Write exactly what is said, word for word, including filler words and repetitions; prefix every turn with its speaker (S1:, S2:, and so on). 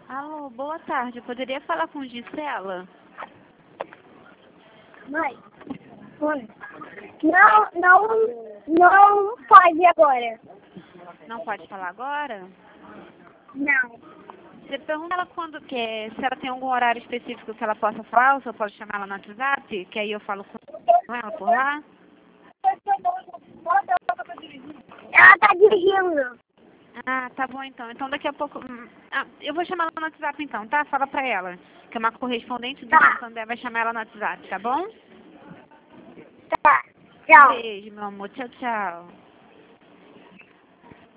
S1: Alô, boa tarde. Eu poderia falar com Gisela?
S2: Mãe. Mãe. Não, não, não pode agora.
S1: Não pode falar agora?
S2: Não.
S1: Você pergunta ela quando quer, se ela tem algum horário específico que ela possa falar, ou se eu posso chamar ela no WhatsApp, que aí eu falo com ela por lá.
S2: Ela tá dirigindo.
S1: Ah, tá bom então. Então daqui a pouco... hum, ah, eu vou chamar ela no WhatsApp então, tá? Fala pra ela. Que é uma correspondente do
S2: Tá.
S1: Santander, vai chamar ela no WhatsApp, tá bom?
S2: Tá. Tchau.
S1: Beijo, meu amor. Tchau, tchau.